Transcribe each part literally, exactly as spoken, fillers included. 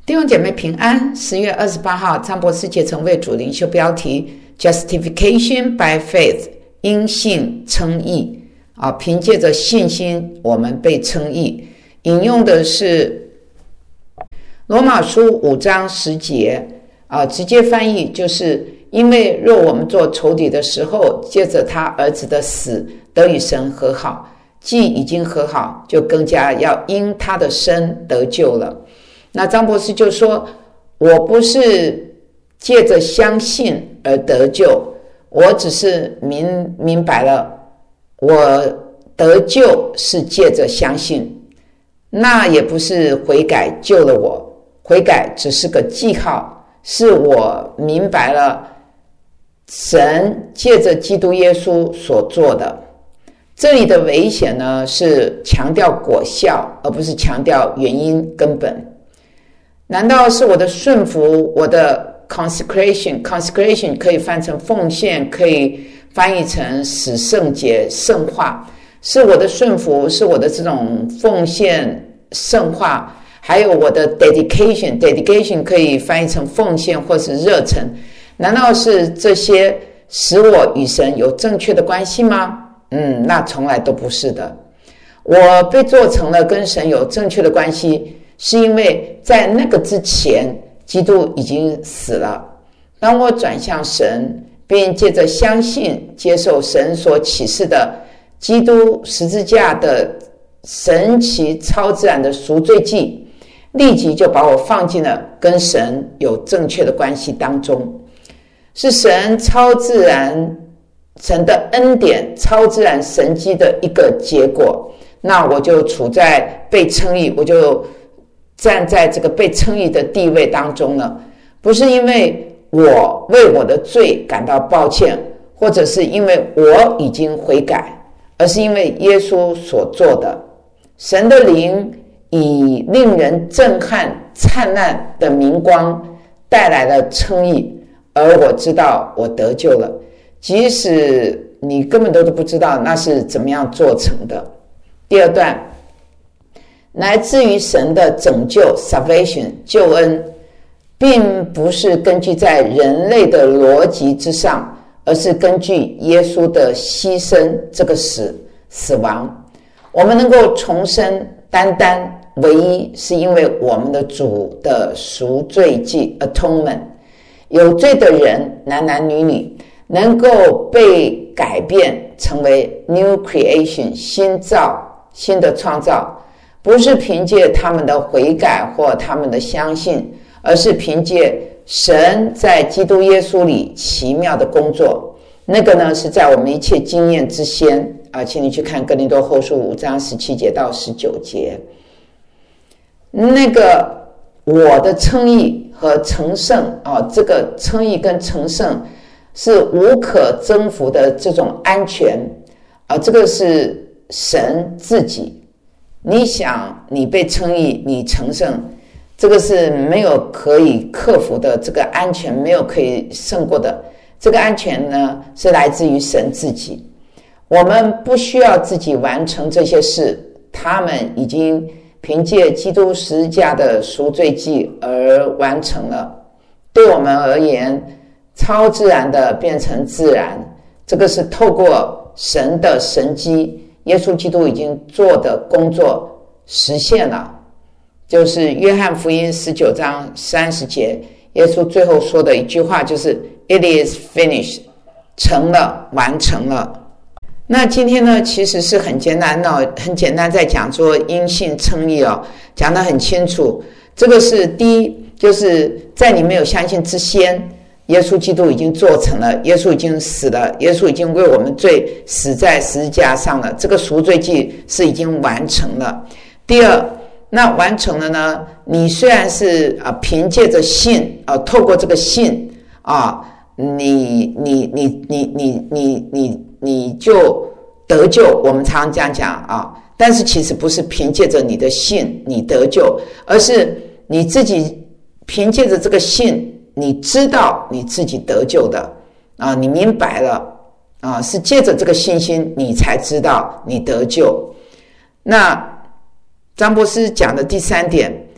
弟兄姐妹平安。十月二十八号，张博士节成为主灵修标题 Justification by Faith， 因信称义啊，凭借着信心我们被称义。引用的是罗马书五章十节啊，直接翻译就是因为若我们做仇敌的时候，借着他儿子的死得与神和好，既已经和好，就更加要因他的生得救了。那张博士就说，我不是借着相信而得救，我只是明明白了我得救是借着相信，那也不是悔改救了我，悔改只是个记号，是我明白了神借着基督耶稣所做的。这里的危险呢，是强调果效，而不是强调原因根本。难道是我的顺服，我的 consecration consecration 可以翻成奉献，可以翻译成使圣洁圣化，是我的顺服，是我的这种奉献圣化，还有我的 dedication dedication 可以翻译成奉献或是热忱。难道是这些使我与神有正确的关系吗？嗯，那从来都不是的。我被做成了跟神有正确的关系，是因为在那个之前，基督已经死了。当我转向神，并借着相信接受神所启示的基督十字架的神奇超自然的赎罪记，立即就把我放进了跟神有正确的关系当中。是神超自然神的恩典超自然神迹的一个结果，那我就处在被称义，我就站在这个被称义的地位当中了。不是因为我为我的罪感到抱歉，或者是因为我已经悔改，而是因为耶稣所做的。神的灵以令人震撼灿烂的明光带来了称义，而我知道我得救了，即使你根本都不知道那是怎么样做成的。第二段，来自于神的拯救 salvation 救恩，并不是根据在人类的逻辑之上，而是根据耶稣的牺牲，这个死死亡，我们能够重生，单单唯一是因为我们的主的赎罪祭 atonement。 有罪的人男男女女能够被改变成为 new creation 新造新的创造，不是凭借他们的悔改或他们的相信，而是凭借神在基督耶稣里奇妙的工作。那个呢，是在我们一切经验之先啊，请你去看哥林多后书五章十七节到十九节。那个我的称义和成圣啊，这个称义跟成圣是无可征服的这种安全啊，这个是神自己。你想你被称义，你成圣，这个是没有可以克服的，这个安全没有可以胜过的。这个安全呢，是来自于神自己。我们不需要自己完成这些事，他们已经凭借基督十字架的赎罪祭而完成了。对我们而言，超自然的变成自然，这个是透过神的神迹，耶稣基督已经做的工作实现了。就是约翰福音十九章三十节，耶稣最后说的一句话就是 It is finished， 成了，完成了。那今天呢，其实是很简单的，很简单在讲说因信称义哦，讲得很清楚。这个是第一，就是在你没有相信之先，耶稣基督已经做成了，耶稣已经死了，耶稣已经为我们罪死在十字架上了，这个赎罪祭是已经完成了。第二，那完成了呢，你虽然是啊凭借着信啊，透过这个信啊，你你你你你你你你就得救，我们常常这样讲啊，但是其实不是凭借着你的信你得救，而是你自己凭借着这个信，你知道你自己得救的啊，你明白了啊，是借着这个信心你才知道你得救。那张博士讲的第三点，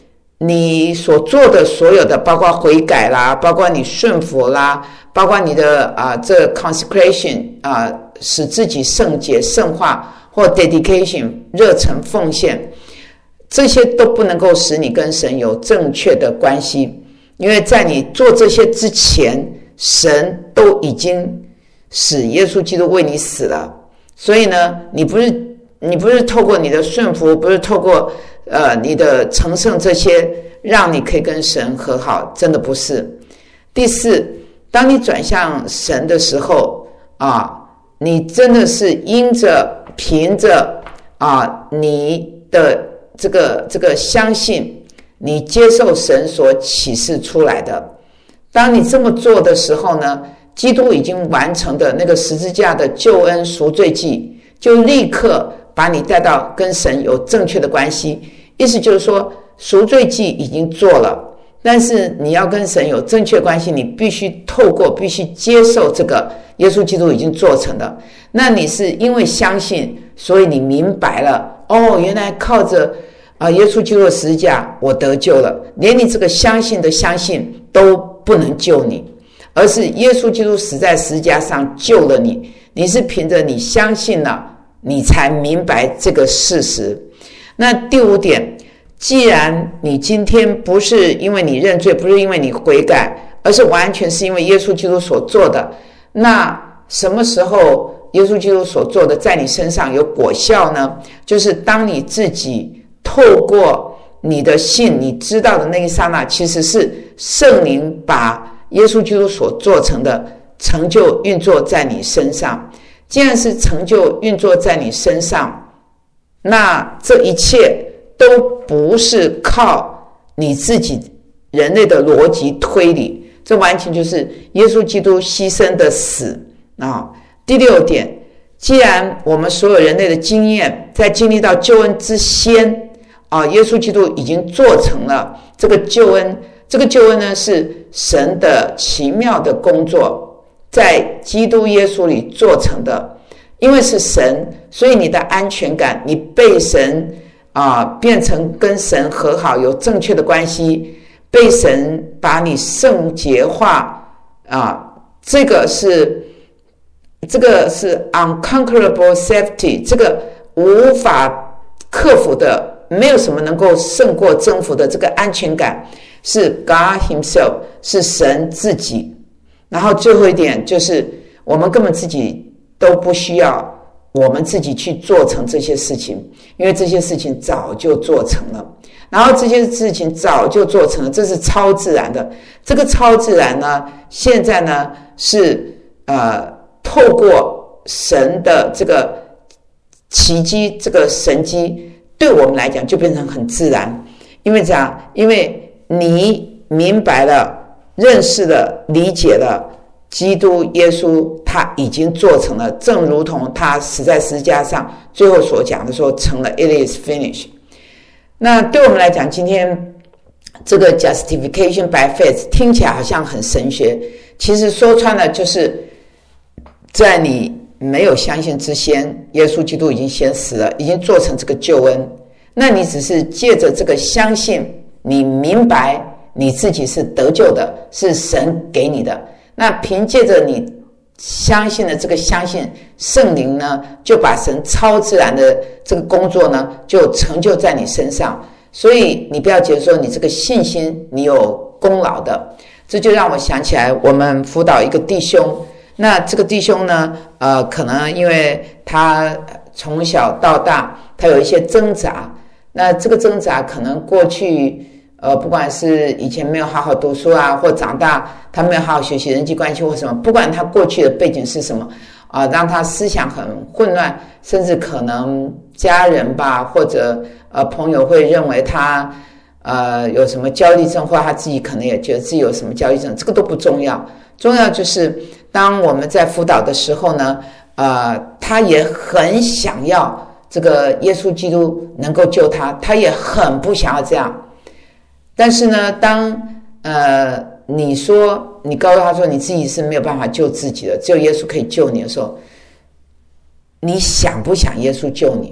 你所做的所有的，包括悔改啦，包括你顺服啦，包括你的啊这 consecration 啊，使自己圣洁圣化，或 dedication 热忱奉献，这些都不能够使你跟神有正确的关系，因为在你做这些之前，神都已经使耶稣基督为你死了。所以呢，你不是你不是透过你的顺服，不是透过呃你的成圣这些让你可以跟神和好，真的不是。第四，当你转向神的时候啊，你真的是因着凭着啊你的这个这个相信，你接受神所启示出来的。当你这么做的时候呢，基督已经完成的那个十字架的救恩赎罪祭，就立刻把你带到跟神有正确的关系。意思就是说，赎罪祭已经做了，但是你要跟神有正确关系，你必须透过必须接受这个耶稣基督已经做成的。那你是因为相信，所以你明白了，哦，原来靠着啊、呃、耶稣基督的十字架我得救了。连你这个相信的相信都不能救你，而是耶稣基督死在十字架上救了你。你是凭着你相信了，你才明白这个事实。那第五点，既然你今天不是因为你认罪，不是因为你悔改，而是完全是因为耶稣基督所做的，那什么时候耶稣基督所做的在你身上有果效呢？就是当你自己透过你的信，你知道的那一刹那，其实是圣灵把耶稣基督所做成的成就运作在你身上。既然是成就运作在你身上，那这一切都不是靠你自己人类的逻辑推理，这完全就是耶稣基督牺牲的死啊。第六点，既然我们所有人类的经验在经历到救恩之先啊，耶稣基督已经做成了这个救恩。这个救恩呢，是神的奇妙的工作，在基督耶稣里做成的。因为是神，所以你的安全感，你被神啊、呃、变成跟神和好，有正确的关系，被神把你圣洁化啊、呃，这个是这个是 unconquerable safety， 这个无法克服的，没有什么能够胜过征服的这个安全感，是 God Himself， 是神自己。然后最后一点就是，我们根本自己都不需要我们自己去做成这些事情，因为这些事情早就做成了。然后这些事情早就做成了，这是超自然的。这个超自然呢，现在呢是呃透过神的这个奇迹，这个神迹，对我们来讲就变成很自然。因为这样，因为你明白了、认识了、理解了基督耶稣他已经做成了，正如同他死在十字架上最后所讲的说，成了 it is finished。 那对我们来讲，今天这个 justification by faith 听起来好像很神学，其实说穿了就是在你没有相信之前，耶稣基督已经先死了，已经做成这个救恩。那你只是借着这个相信，你明白你自己是得救的，是神给你的。那凭借着你相信的这个相信，圣灵呢就把神超自然的这个工作呢就成就在你身上。所以你不要觉得说你这个信心你有功劳的。这就让我想起来我们辅导一个弟兄，那这个弟兄呢呃，可能因为他从小到大他有一些挣扎，那这个挣扎可能过去呃，不管是以前没有好好读书啊，或长大他没有好好学习人际关系或什么，不管他过去的背景是什么啊、呃，让他思想很混乱，甚至可能家人吧或者呃朋友会认为他呃有什么焦虑症，或他自己可能也觉得自己有什么焦虑症，这个都不重要。重要就是当我们在辅导的时候呢，呃，他也很想要这个耶稣基督能够救他，他也很不想要这样。但是呢，当呃你说你告诉他说你自己是没有办法救自己的，只有耶稣可以救你的时候，你想不想耶稣救你？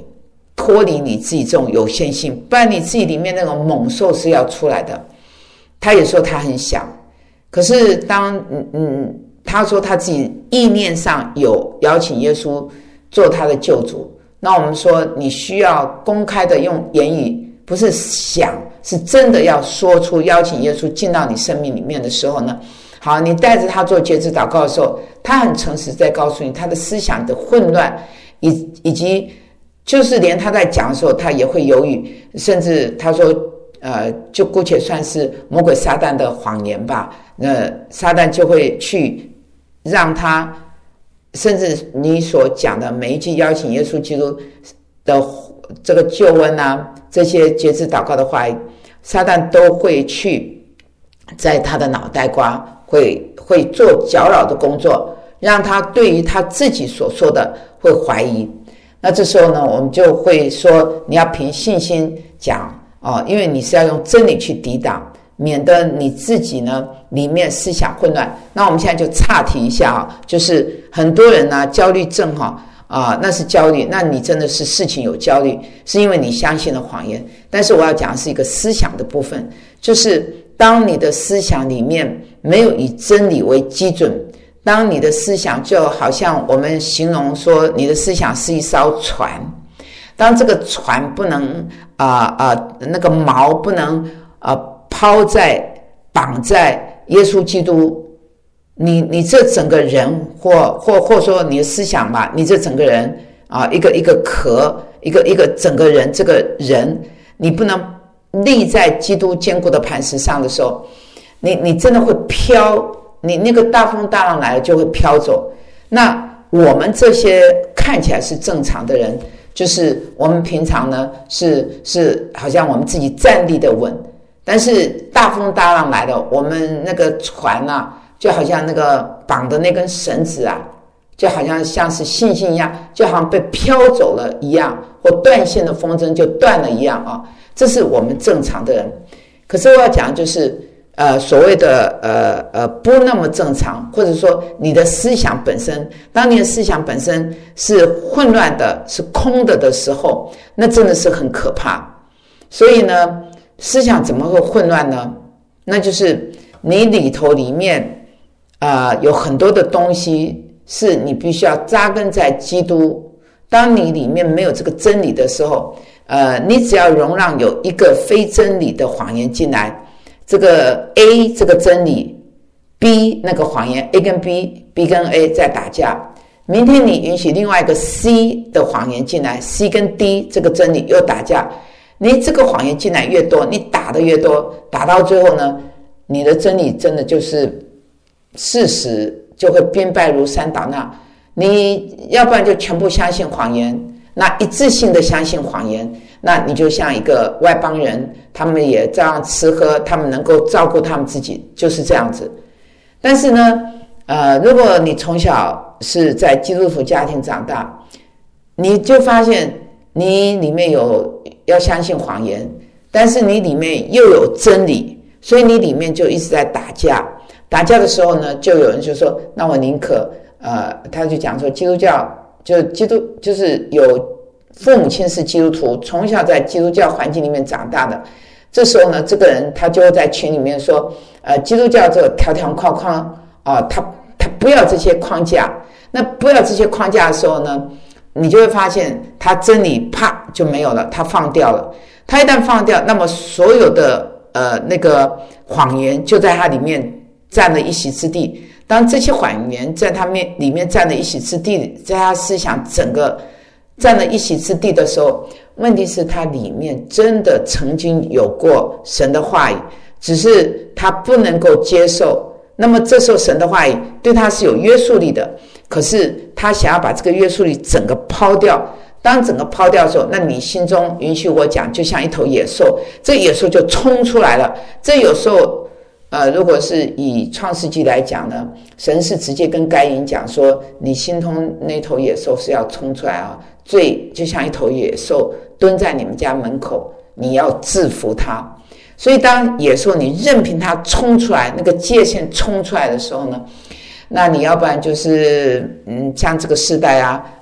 脱离你自己这种有限性，不然你自己里面那种猛兽是要出来的。他也说他很想，可是当嗯嗯，他说他自己意念上有邀请耶稣做他的救主，那我们说你需要公开的用言语，不是想，是真的要说出邀请耶稣进到你生命里面的时候呢，好，你带着他做节制祷告的时候，他很诚实在告诉你他的思想的混乱，以以及就是连他在讲的时候他也会犹豫，甚至他说呃，就姑且算是魔鬼撒旦的谎言吧，那撒旦就会去让他，甚至你所讲的每一句邀请耶稣基督的这个救恩啊，这些节制祷告的话，撒旦都会去在他的脑袋瓜会会做搅扰的工作，让他对于他自己所说的会怀疑。那这时候呢，我们就会说你要凭信心讲哦，因为你是要用真理去抵挡，免得你自己呢里面思想混乱。那我们现在就岔题一下啊，就是很多人呢焦虑症哈啊，那是焦虑，那你真的是事情有焦虑，是因为你相信了谎言。但是我要讲的是一个思想的部分，就是当你的思想里面没有以真理为基准，当你的思想就好像我们形容说你的思想是一艘船，当这个船不能啊啊、呃呃、那个锚不能啊、呃、抛在绑在耶稣基督，你你这整个人或或或说你的思想吧，你这整个人啊、呃、一个一个壳，一个一个整个人，这个人你不能立在基督坚固的磐石上的时候，你你真的会飘，你那个大风大浪来了就会飘走。那我们这些看起来是正常的人，就是我们平常呢是是好像我们自己站立的稳，但是大风大浪来了，我们那个船啊就好像那个绑的那根绳子啊，就好像像是信心一样，就好像被飘走了一样，或断线的风筝就断了一样啊。这是我们正常的人。可是我要讲的就是呃，所谓的呃呃不那么正常，或者说你的思想本身，当你的思想本身是混乱的，是空的的时候，那真的是很可怕。所以呢，思想怎么会混乱呢？那就是你里头里面啊、呃、有很多的东西是你必须要扎根在基督。当你里面没有这个真理的时候，呃，你只要容让有一个非真理的谎言进来，这个 A 这个真理 B 那个谎言 A 跟 B B 跟 A 在打架，明天你允许另外一个 C 的谎言进来， C 跟 D 这个真理又打架，你这个谎言进来越多，你打的越多，打到最后呢，你的真理真的就是事实就会兵败如山倒。那你要不然就全部相信谎言，那一致性的相信谎言，那你就像一个外邦人，他们也照样吃喝，他们能够照顾他们自己，就是这样子。但是呢呃，如果你从小是在基督徒家庭长大，你就发现你里面有要相信谎言，但是你里面又有真理，所以你里面就一直在打架。打架的时候呢，就有人就说，那我宁可呃，他就讲说基督教就基督就是有父母亲是基督徒，从小在基督教环境里面长大的，这时候呢，这个人他就会在群里面说，呃，基督教这个条条框框啊、呃，他他不要这些框架。那不要这些框架的时候呢，你就会发现他真理啪就没有了，他放掉了。他一旦放掉，那么所有的呃那个谎言就在他里面占了一席之地。当这些谎言在他面里面占了一席之地，在他思想整个占了一席之地的时候，问题是他里面真的曾经有过神的话语，只是他不能够接受。那么这时候神的话语对他是有约束力的，可是他想要把这个约束力整个抛掉。当整个抛掉的时候，那你心中允许我讲，就像一头野兽，这野兽就冲出来了。这有时候呃，如果是以创世纪来讲呢，神是直接跟该隐讲说，你心中那头野兽是要冲出来啊，罪就像一头野兽蹲在你们家门口，你要制服它。所以当野兽你任凭它冲出来，那个界限冲出来的时候呢，那你要不然就是嗯，像这个世代啊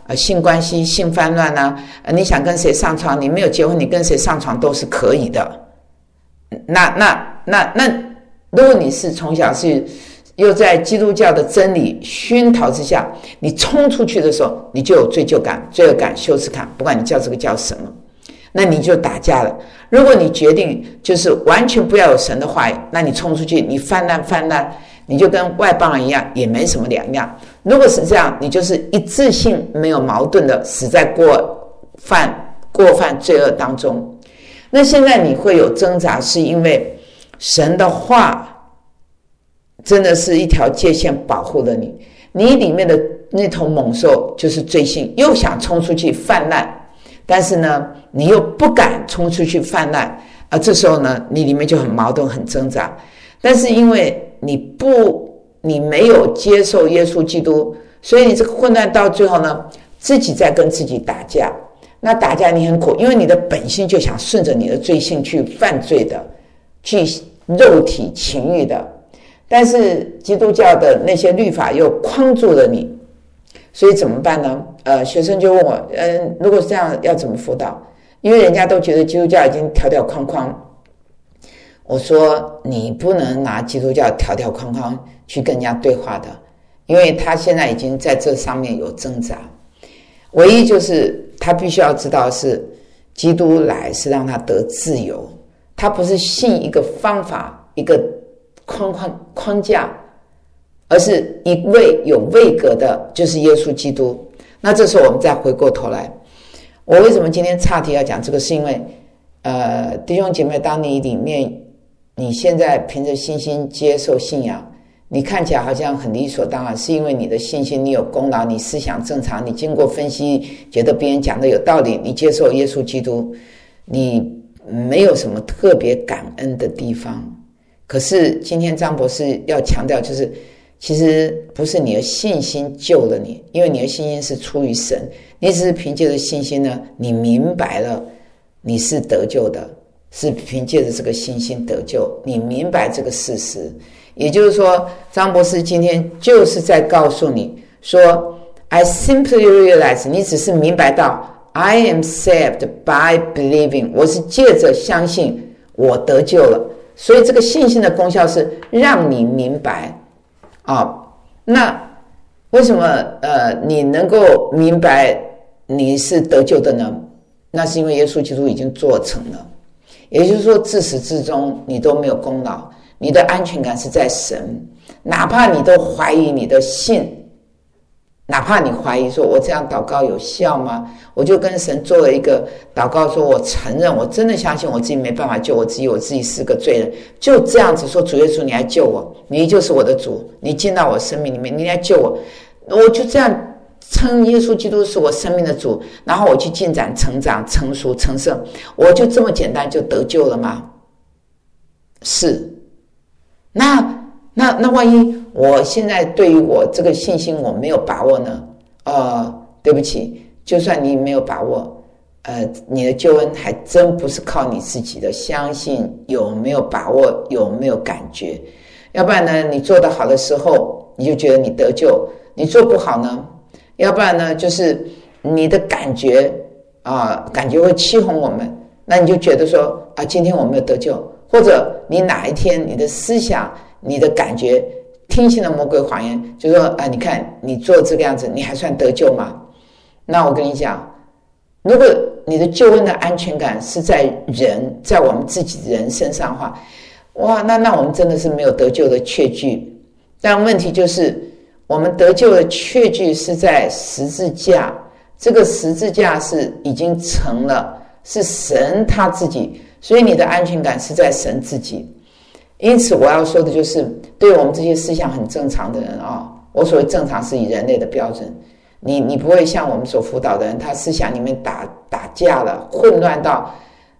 呃性关系、性泛滥啊，呃你想跟谁上床，你没有结婚，你跟谁上床都是可以的。那那那那，如果你是从小是又在基督教的真理熏陶之下，你冲出去的时候，你就有罪疚感、罪恶感、羞耻感，不管你叫这个叫什么，那你就打架了。如果你决定就是完全不要有神的话语，那你冲出去，你泛滥泛滥，你就跟外邦人一样，也没什么两样。如果是这样，你就是一致性没有矛盾的死在过犯过犯罪恶当中。那现在你会有挣扎，是因为神的话真的是一条界限保护了你，你里面的那头猛兽就是罪性，又想冲出去泛滥，但是呢你又不敢冲出去泛滥啊，这时候呢你里面就很矛盾很挣扎。但是因为你不你没有接受耶稣基督，所以你这个混乱到最后呢自己在跟自己打架。那打架你很苦，因为你的本性就想顺着你的罪性去犯罪的，去肉体情欲的，但是基督教的那些律法又框住了你，所以怎么办呢？呃，学生就问我，嗯、呃，如果是这样要怎么辅导？因为人家都觉得基督教已经条条框框。我说你不能拿基督教条条框框去跟人家对话的，因为他现在已经在这上面有挣扎。唯一就是他必须要知道是基督来是让他得自由，他不是信一个方法一个框框框架，而是一位有位格的，就是耶稣基督。那这时候我们再回过头来，我为什么今天岔题要讲这个，是因为呃，弟兄姐妹，当你里面你现在凭着信心接受信仰，你看起来好像很理所当然，是因为你的信心，你有功劳，你思想正常，你经过分析觉得别人讲的有道理，你接受耶稣基督，你没有什么特别感恩的地方。可是今天张博士要强调，就是其实不是你的信心救了你，因为你的信心是出于神，你只是凭借着信心呢，你明白了你是得救的，是凭借着这个信心得救，你明白这个事实。也就是说，张博士今天就是在告诉你说 I simply realize， 你只是明白到 I am saved by believing， 我是借着相信我得救了。所以这个信心的功效是让你明白啊。那为什么呃你能够明白你是得救的呢？那是因为耶稣基督已经做成了。也就是说，自始至终你都没有功劳，你的安全感是在神。哪怕你都怀疑你的信，哪怕你怀疑说我这样祷告有效吗？我就跟神做了一个祷告，说我承认我真的相信我自己没办法救我自己，我自己是个罪人，就这样子说，主耶稣你来救我，你就是我的主，你进到我生命里面，你来救我，我就这样称耶稣基督是我生命的主，然后我去进展成长成熟成圣，我就这么简单就得救了吗？是。那那那万一我现在对于我这个信心我没有把握呢？呃，对不起，就算你没有把握，呃，你的救恩还真不是靠你自己的相信有没有把握，有没有感觉。要不然呢，你做得好的时候你就觉得你得救，你做不好呢，要不然呢就是你的感觉啊、呃，感觉会欺哄我们，那你就觉得说啊，今天我没有得救。或者你哪一天你的思想你的感觉听信了魔鬼谎言，就说啊，你看你做这个样子你还算得救吗？那我跟你讲，如果你的救恩的安全感是在人在我们自己人身上的话，哇，那那我们真的是没有得救的确据。但问题就是我们得救的确据是在十字架，这个十字架是已经成了，是神他自己，所以你的安全感是在神自己。因此我要说的就是，对我们这些思想很正常的人啊、哦，我所谓正常是以人类的标准，你你不会像我们所辅导的人，他思想里面打打架了，混乱到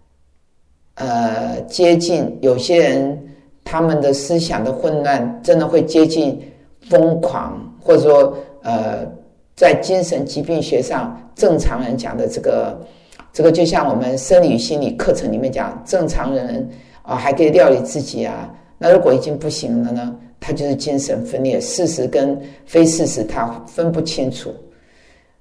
呃接近，有些人他们的思想的混乱真的会接近疯狂，或者说呃在精神疾病学上正常人讲的这个这个就像我们生理与心理课程里面讲，正常人啊、呃、还可以料理自己啊，那如果已经不行了呢，他就是精神分裂，事实跟非事实他分不清楚。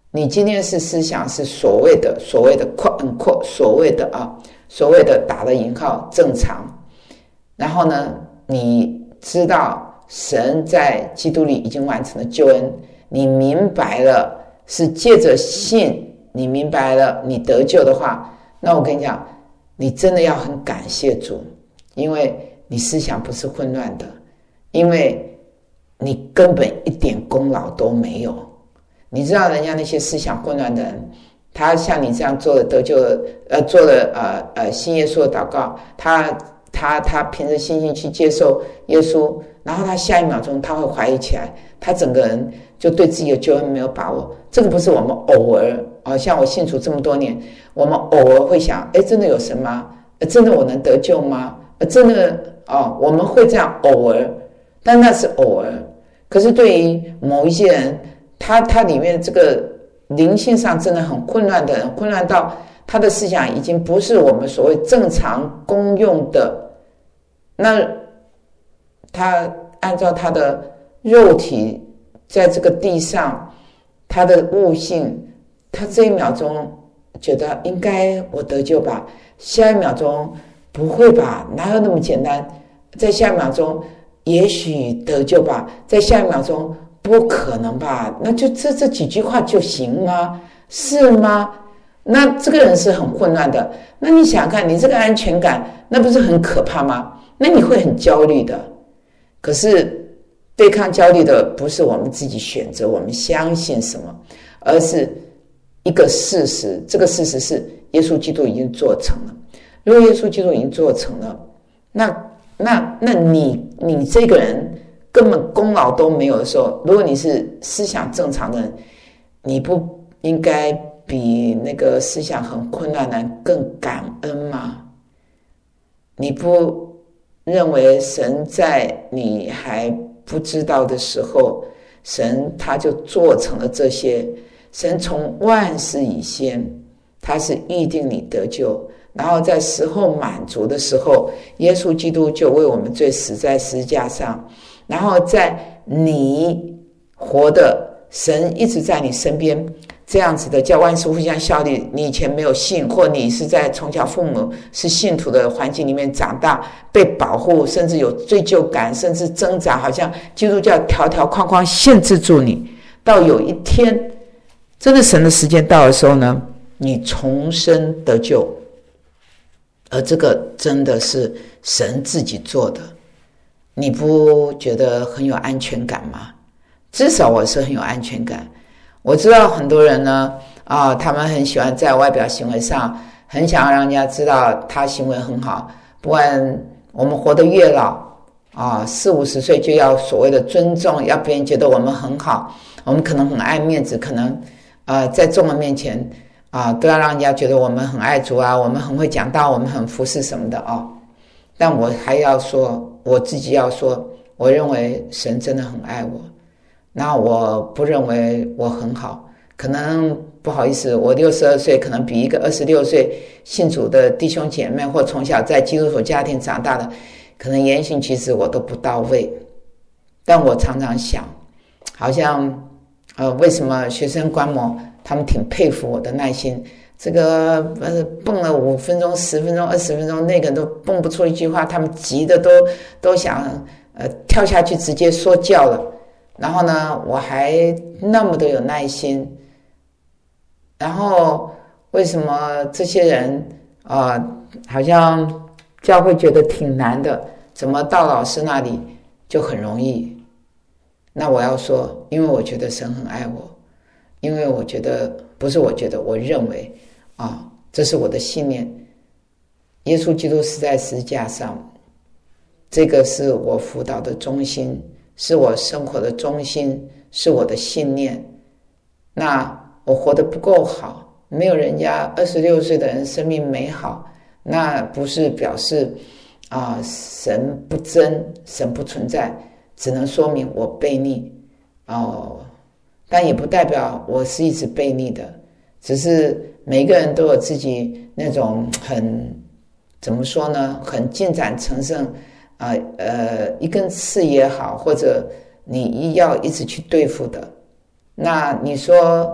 你今天是思想是所谓的所谓的 quote unquote 所谓的啊所谓的打了引号正常，然后呢，你知道神在基督里已经完成了救恩，你明白了是借着信，你明白了你得救的话，那我跟你讲，你真的要很感谢主，因为你思想不是混乱的，因为你根本一点功劳都没有。你知道人家那些思想混乱的人，他像你这样做了得救了，呃，做了呃呃信耶稣的祷告，他他他凭着信心去接受耶稣，然后他下一秒钟他会怀疑起来，他整个人就对自己的救恩没有把握。这个不是我们偶尔啊、哦，像我信主这么多年，我们偶尔会想，哎，真的有神吗？真的我能得救吗？真的哦，我们会这样偶尔，但那是偶尔。可是对于某一些人，他他里面这个灵性上真的很混乱的人，混乱到他的思想已经不是我们所谓正常公用的，那他按照他的肉体在这个地上，他的悟性，他这一秒钟觉得应该我得救吧，下一秒钟不会吧，哪有那么简单，在下一秒钟也许得救吧，在下一秒钟不可能吧，那就这这几句话就行吗？是吗？那这个人是很混乱的。那你想想看，你这个安全感那不是很可怕吗？那你会很焦虑的。可是对抗焦虑的不是我们自己选择我们相信什么，而是一个事实，这个事实是耶稣基督已经做成了。如果耶稣基督已经做成了，那那那你你这个人根本功劳都没有的时候，如果你是思想正常的人，你不应该比那个思想很困难的人更感恩吗？你不认为神在你还不知道的时候，神他就做成了这些？神从万事以先，他是预定你得救，然后在时候满足的时候，耶稣基督就为我们罪死在十字架上，然后在你活的神一直在你身边，这样子的叫万事互相效力。你以前没有信，或你是在从小父母是信徒的环境里面长大，被保护，甚至有罪疚感，甚至挣扎，好像基督教条条框框限制住你，到有一天真的神的时间到的时候呢，你重生得救，而这个真的是神自己做的，你不觉得很有安全感吗？至少我是很有安全感。我知道很多人呢，啊，他们很喜欢在外表行为上，很想要让人家知道他行为很好。不然我们活得越老啊，四五十岁就要所谓的尊重，要别人觉得我们很好，我们可能很爱面子，可能呃在众人面前啊都要让人家觉得我们很爱主啊，我们很会讲道，我们很服侍什么的啊。但我还要说，我自己要说，我认为神真的很爱我。那我不认为我很好，可能不好意思，我六十二岁可能比一个二十六岁信主的弟兄姐妹，或从小在基督徒家庭长大的，可能言行其实我都不到位。但我常常想，好像呃，为什么学生观摩他们挺佩服我的耐心，这个呃蹦了五分钟、十分钟、二十分钟，那个人都蹦不出一句话，他们急的都都想呃跳下去直接说教了。然后呢，我还那么的有耐心。然后为什么这些人啊、呃，好像教会觉得挺难的，怎么到老师那里就很容易？那我要说，因为我觉得神很爱我，因为我觉得不是我觉得，我认为啊，这是我的信念。耶稣基督死在十字架上，这个是我辅导的中心，是我生活的中心，是我的信念。那我活得不够好，没有人家二十六岁的人生命美好，那不是表示啊、呃、神不真，神不存在，只能说明我悖逆哦，但也不代表我是一直悖逆的，只是每个人都有自己那种很怎么说呢，很进展成圣啊 呃, 呃一根刺也好，或者你要一直去对付的。那你说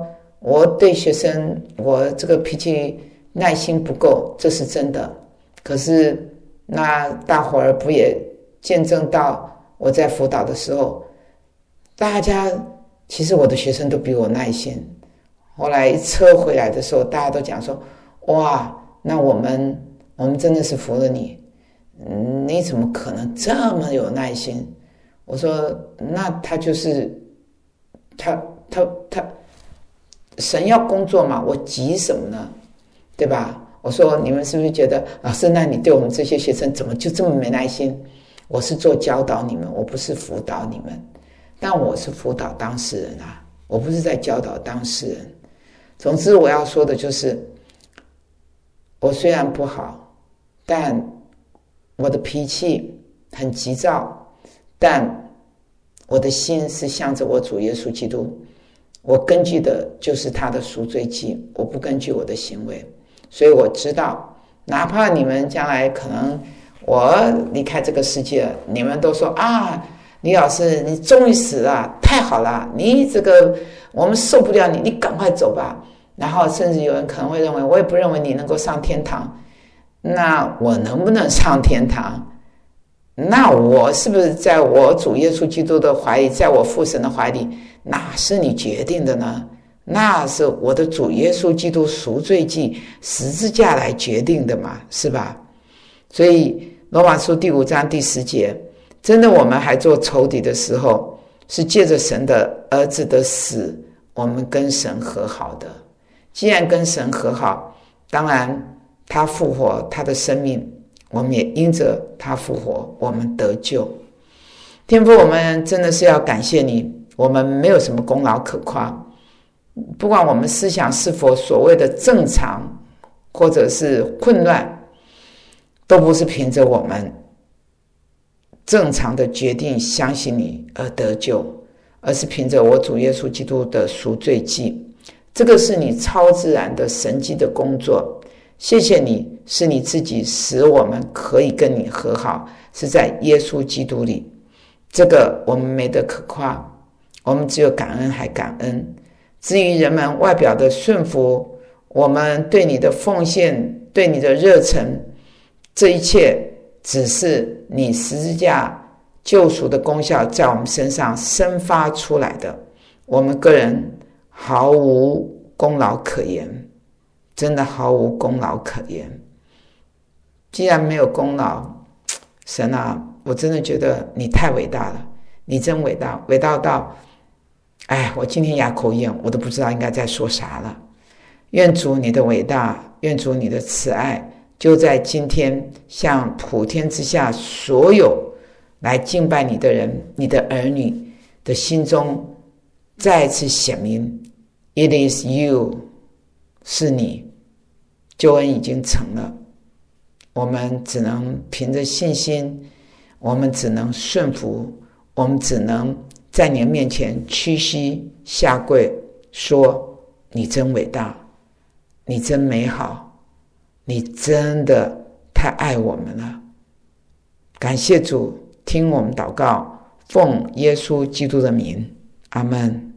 我对学生我这个脾气耐心不够，这是真的。可是那大伙儿不也见证到我在辅导的时候，大家其实我的学生都比我耐心。后来一车回来的时候，大家都讲说，哇，那我们我们真的是服了你，嗯，你怎么可能这么有耐心？我说那他就是他他他神要工作嘛，我急什么呢？对吧？我说你们是不是觉得老师，那你对我们这些学生怎么就这么没耐心？我是做教导你们，我不是辅导你们，但我是辅导当事人啊，我不是在教导当事人。总之我要说的就是，我虽然不好，但我的脾气很急躁，但我的心是向着我主耶稣基督，我根据的就是他的赎罪祭，我不根据我的行为。所以我知道，哪怕你们将来可能我离开这个世界，你们都说啊，李老师你终于死了，太好了，你这个我们受不了你，你赶快走吧。然后甚至有人可能会认为，我也不认为你能够上天堂，那我能不能上天堂？那我是不是在我主耶稣基督的怀里，在我父神的怀里，哪是你决定的呢？那是我的主耶稣基督赎罪祭十字架来决定的嘛，是吧？所以罗马书第五章第十节，真的我们还做仇敌的时候，是借着神的儿子的死，我们跟神和好的。既然跟神和好，当然他复活他的生命，我们也因着他复活，我们得救。天父，我们真的是要感谢你，我们没有什么功劳可夸，不管我们思想是否所谓的正常或者是混乱，都不是凭着我们正常的决定相信你而得救，而是凭着我主耶稣基督的赎罪祭。这个是你超自然的神迹的工作，谢谢你，是你自己使我们可以跟你和好，是在耶稣基督里。这个我们没得可夸，我们只有感恩还感恩。至于人们外表的顺服，我们对你的奉献，对你的热忱，这一切只是你十字架救赎的功效在我们身上生发出来的，我们个人毫无功劳可言，真的毫无功劳可言。既然没有功劳，神啊，我真的觉得你太伟大了，你真伟大，伟大到哎，我今天哑口无言，我都不知道应该在说啥了。愿主你的伟大，愿主你的慈爱，就在今天向普天之下所有来敬拜你的人，你的儿女的心中再次显明 It is you， 是你，救恩已经成了，我们只能凭着信心，我们只能顺服，我们只能在你的面前屈膝下跪，说你真伟大，你真美好，你真的太爱我们了。感谢主，听我们祷告，奉耶稣基督的名，阿们。